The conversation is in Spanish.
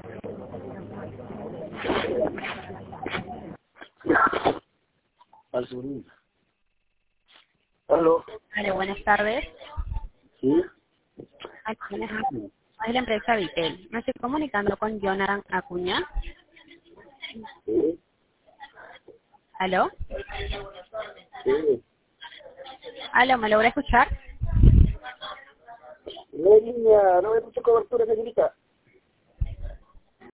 Al segundo. Aló. Hola, buenas tardes. Sí. Aquí es la empresa Vitel. Me estoy comunicando con Jonathan Acuña. Sí. ¿Aló? Sí. ¿Aló? ¿Me logra escuchar? No hay línea, no hay mucha cobertura, señorita.